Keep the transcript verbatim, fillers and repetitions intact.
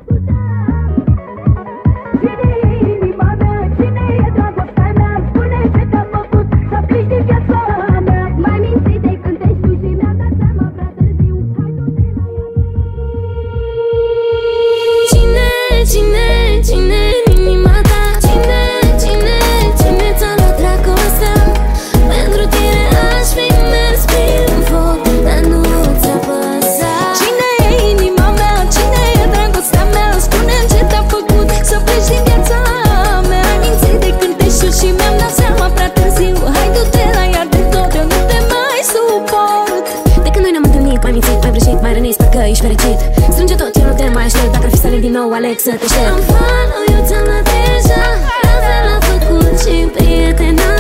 Ești fericit, strânge tot ce nu te mai aștept. Dacă ar fi să aleg din nou, aleg să te șterg. Am fanul, eu ți-am dat deja, la fel am făcut și prietena